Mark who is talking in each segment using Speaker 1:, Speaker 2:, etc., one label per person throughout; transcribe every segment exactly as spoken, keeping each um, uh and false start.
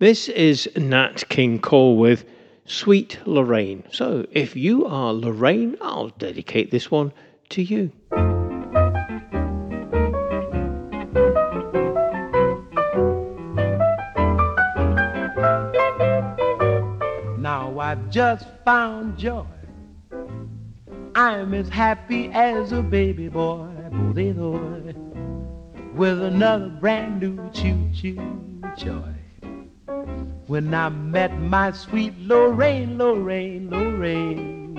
Speaker 1: This is Nat King Cole with Sweet Lorraine. So if you are Lorraine, I'll dedicate this one to you.
Speaker 2: Now I've just found joy. I'm as happy as a baby boy, boy, boy, with another brand new choo-choo joy. When I met my sweet Lorraine, Lorraine, Lorraine,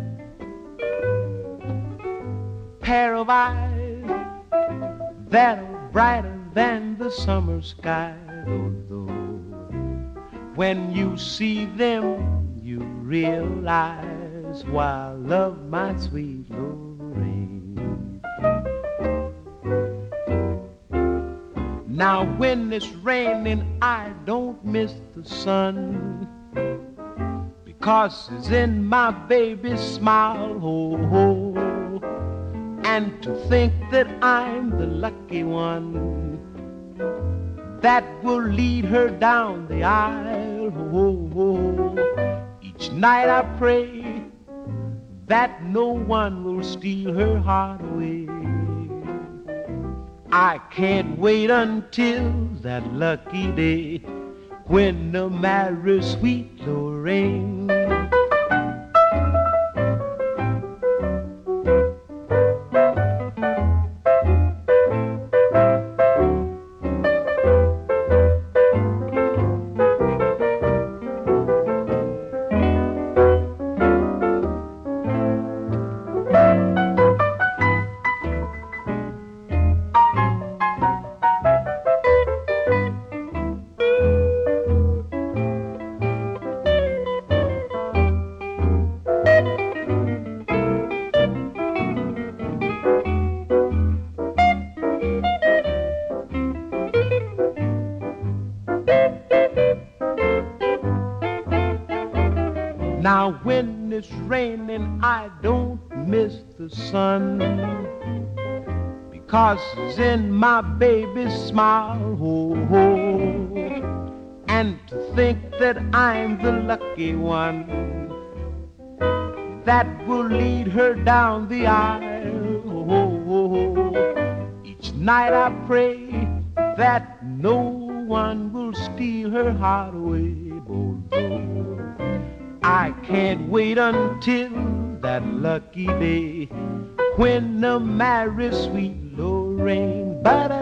Speaker 2: pair of eyes that are brighter than the summer sky. Though, though, when you see them, you realize why I love my sweet Lorraine. Now when it's raining, I don't miss the sun, because it's in my baby's smile, ho, ho. And to think that I'm the lucky one that will lead her down the aisle, ho, ho. Each night I pray that no one will steal her heart away. I can't wait until that lucky day when I marry sweet Lorraine. Now when it's raining, I don't miss the sun, because it's in my baby's smile, ho, ho. And to think that I'm the lucky one that will lead her down the aisle, ho, ho, ho. Each night I pray that no one will steal her heart away, bo, bo. I can't wait until that lucky day when I marry sweet Lorraine.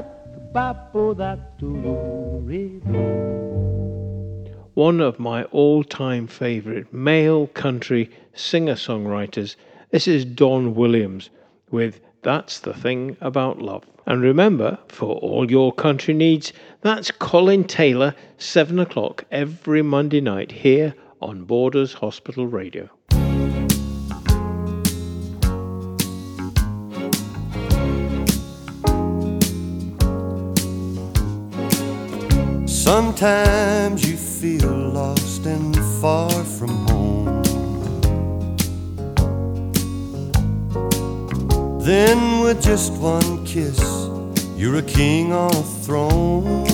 Speaker 1: One of my all-time favorite male country singer-songwriters. This is Don Williams with That's the Thing About Love. And remember, for all your country needs, that's Colin Taylor, seven o'clock every Monday night here on Borders Hospital Radio.
Speaker 3: Sometimes you feel lost and far from home. Then with just one kiss, you're a king on a throne.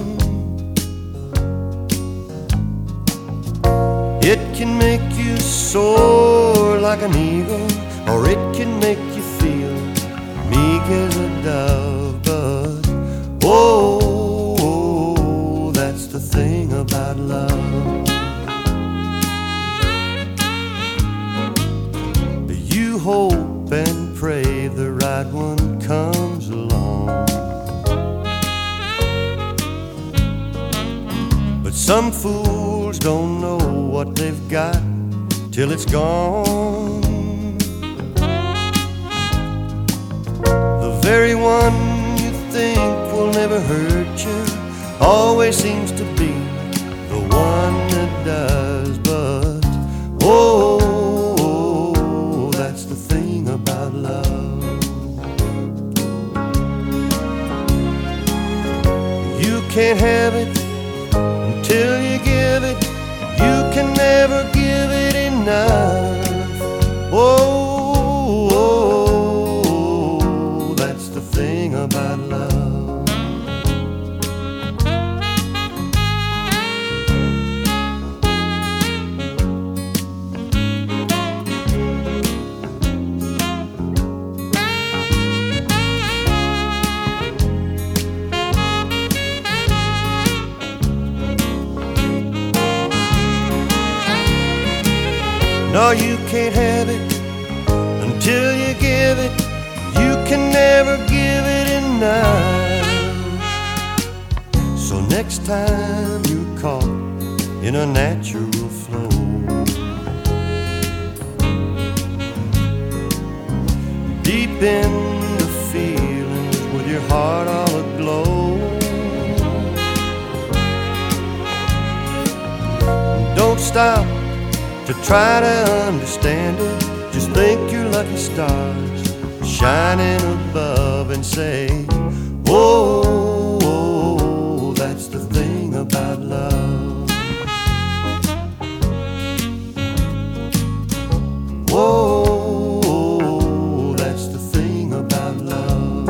Speaker 3: It can make you soar like an eagle, or it can make you feel meek as a dove. But oh, oh, that's the thing about love. You hope and pray the right one comes along, but some fools don't know what they've got till it's gone. The very one you think will never hurt you always seems to be the one that does. But oh, oh, that's the thing about love. You can't have it until you give it. You can never give it enough. Oh, oh, oh, that's the thing about love. No, you can't have it until you give it. You can never give it enough. So next time you're caught in a natural flow, deep in the feelings with your heart all aglow, don't stop to try to understand it. Just think your lucky stars shining above and say, whoa, whoa, that's the thing about love. Whoa, that's the thing about love.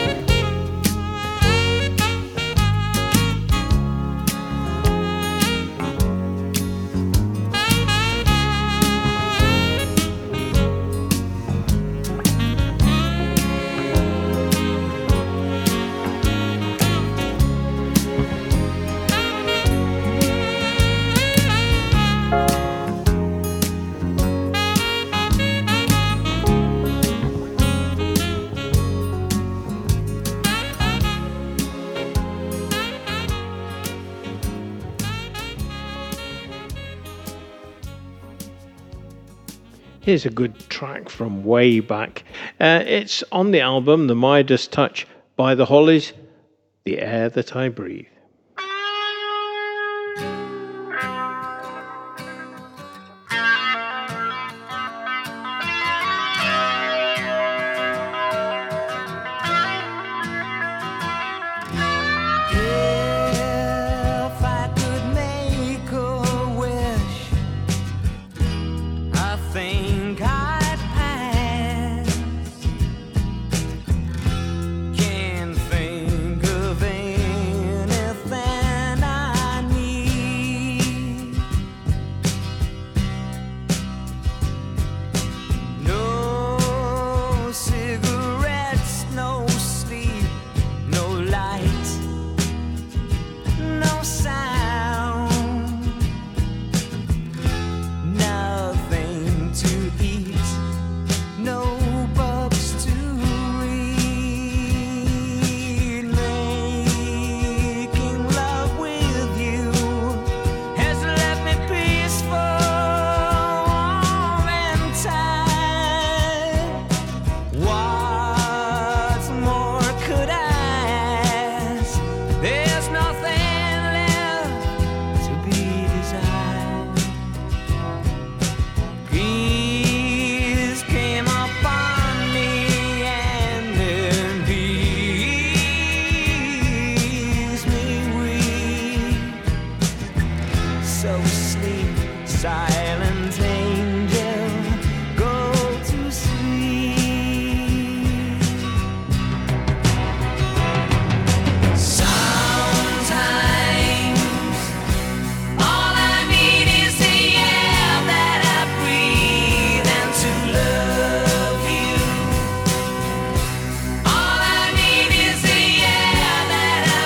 Speaker 1: Here's a good track from way back. Uh, it's on the album The Midas Touch by the Hollies, The Air That I Breathe.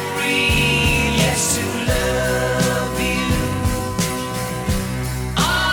Speaker 4: All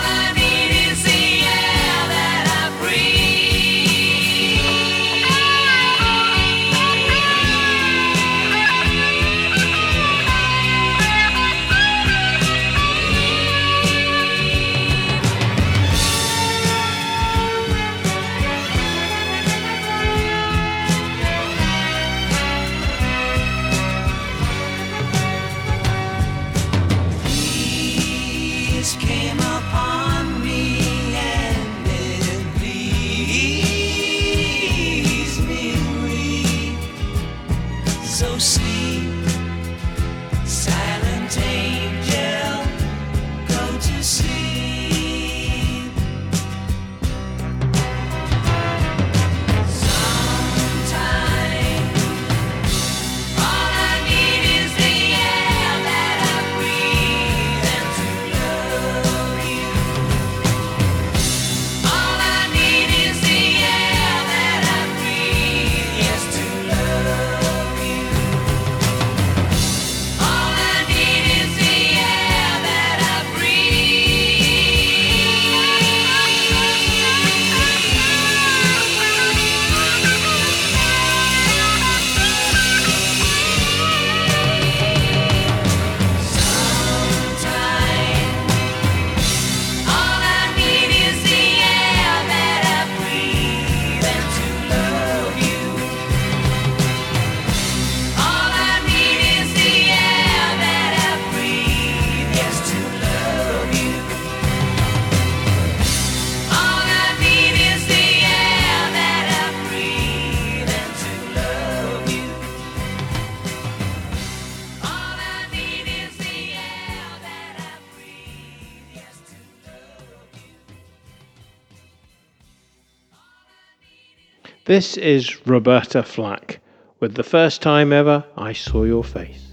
Speaker 1: This is Roberta Flack with The First Time Ever I Saw Your Face.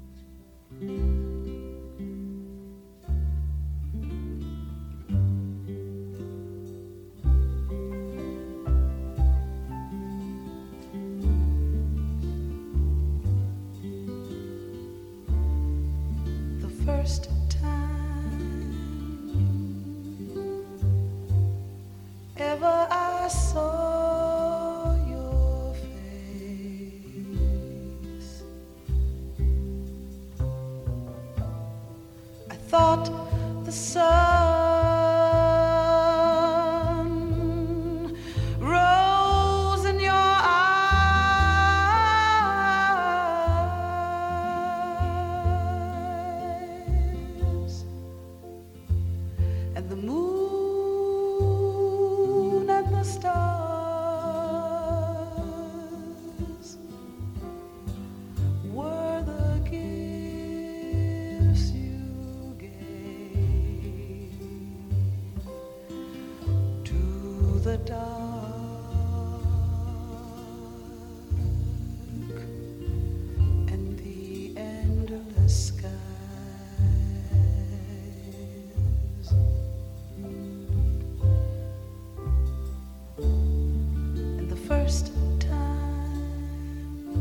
Speaker 4: First time ever I saw your face, I thought the sun rose in your eyes, and the moon and the stars were the gifts you gave to the dark and the endless skies. First time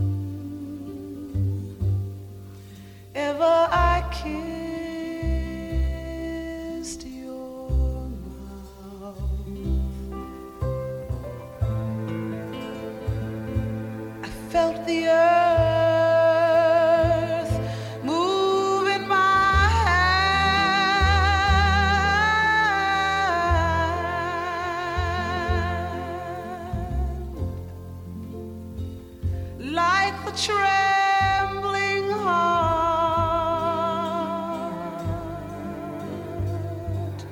Speaker 4: ever I kissed your mouth, I felt the earth move in my hand, like the trembling heart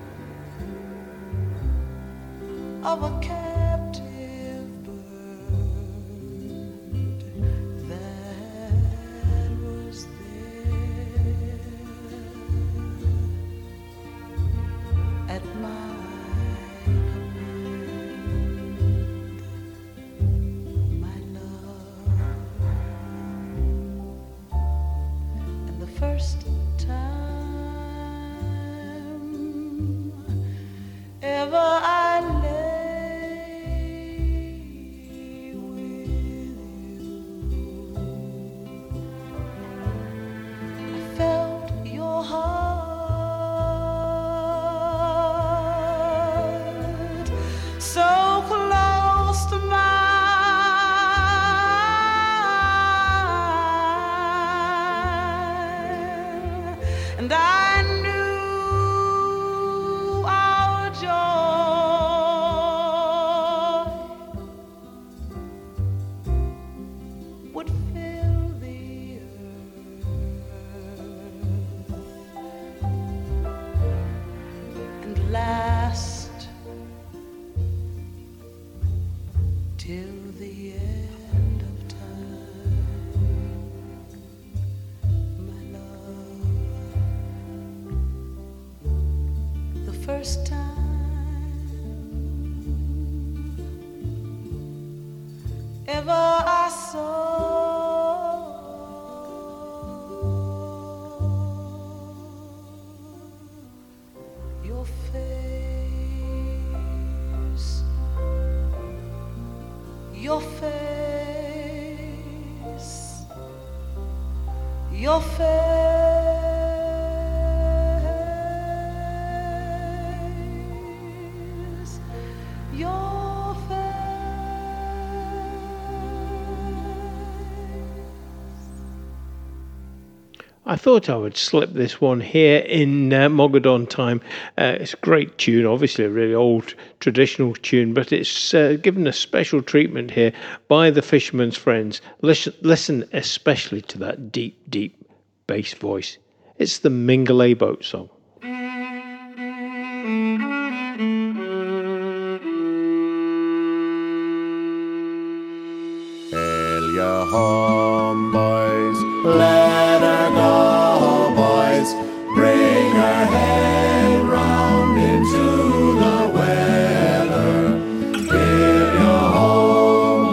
Speaker 4: of a captive bird that was there at my command, my love. And the first time ever I lay with you, I felt your heart so close to mine, and I knew our joy would fill the earth and last till the end of time, my love. The first time ever I saw your face, your face, your face, your
Speaker 1: I thought I would slip this one here in uh, Mogadon time. Uh, it's a great tune, obviously a really old traditional tune, but it's uh, given a special treatment here by the Fisherman's Friends. Listen, listen especially to that deep, deep bass voice. It's the Mingulay Boat Song.
Speaker 3: Hail ya home, boys, let her go, boys, bring her head round into the weather. Hail ya home,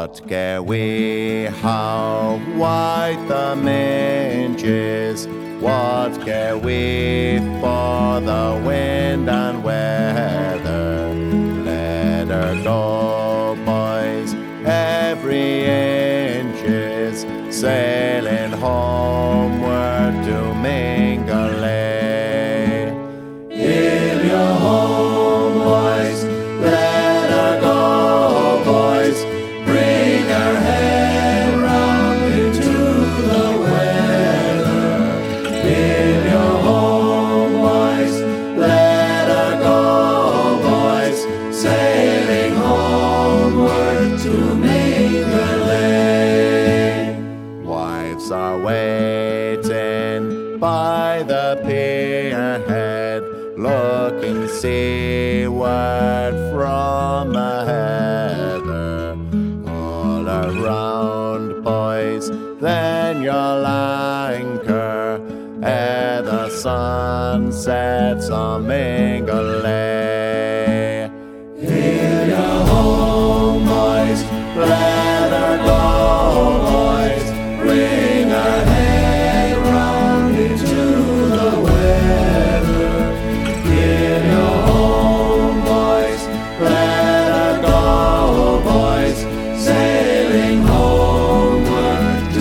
Speaker 3: What care we how white the minge is? What care we for the wind and weather? Let her go, boys, every inch is sailing homeward to Mingalay. In your home, boys, let her go, boys, bring her head round into the weather. In your home, boys, let her go, boys, sailing homeward to Mingalay. Wives are waiting by the pier head, looking seaward from the heather. All around, boys, then you'll anchor ere the sun sets on Mingalay. Fill your home, boys, let her go, boys, bring her head round into the weather. In your home, boys, let her go, boys, sailing homeward to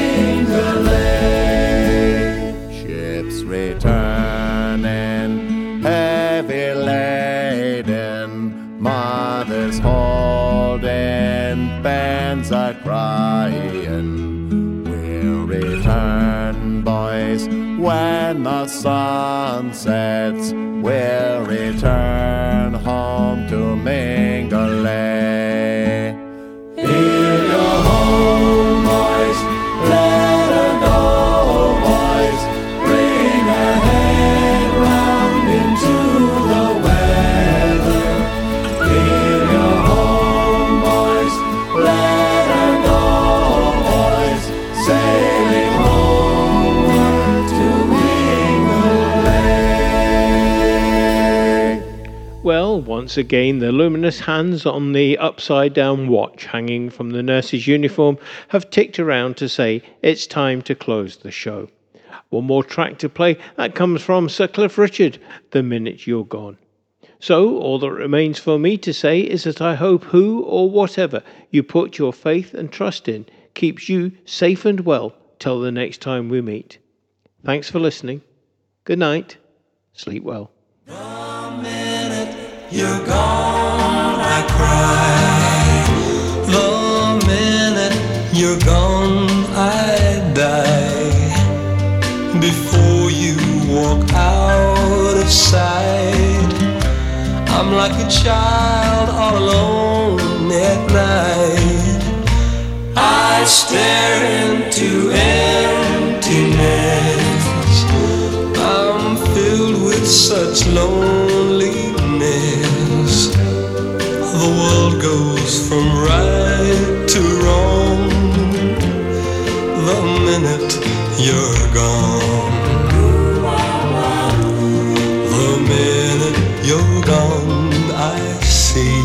Speaker 3: Mingalay. Ships returning, heavy laden, mothers holding bands are crying. We'll return, boys, when the sun sets. We'll return home to Mingalay. In your home, boys, let her go, boys, bring her head round into the weather. In your home, boys, let her go, boys, sailing homeward to Mingalay.
Speaker 1: Well, once again, the luminous hands on the upside-down watch hanging from the nurse's uniform have ticked around to say it's time to close the show. One more track to play, that comes from Sir Cliff Richard, The Minute You're Gone. So, all that remains for me to say is that I hope who or whatever you put your faith and trust in keeps you safe and well till the next time we meet. Thanks for listening. Good night. Sleep well.
Speaker 5: You're gone, I cry. The minute you're gone, I die. Before you walk out of sight, I'm like a child all alone at night. I stare into emptiness. I'm filled with such loneliness. The world goes from right to wrong the minute you're gone. The minute you're gone, I see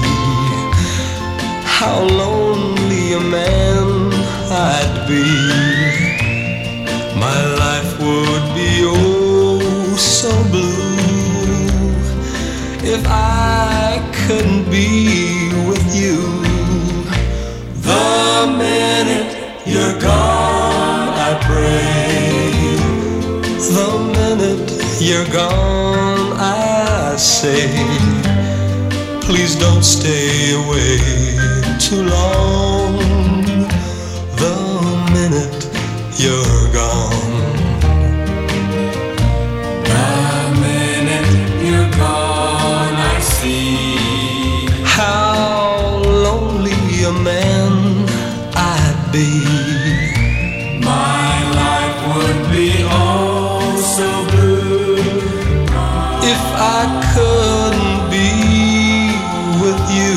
Speaker 5: how lonely a man I'd be. My life would be oh so blue if I couldn't be with you. The minute you're gone, I pray. The minute you're gone, I say, please don't stay away too long. The minute you're gone. The minute you're gone, I see how lonely a man I'd be. My life would be oh so blue if I couldn't be with you.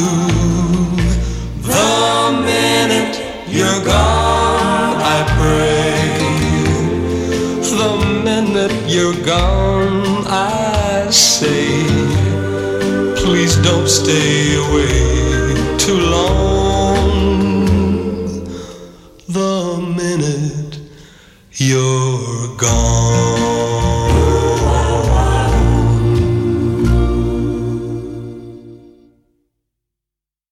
Speaker 5: The minute you're gone, I pray. The minute you're gone, I say, please don't stay away too long. gone.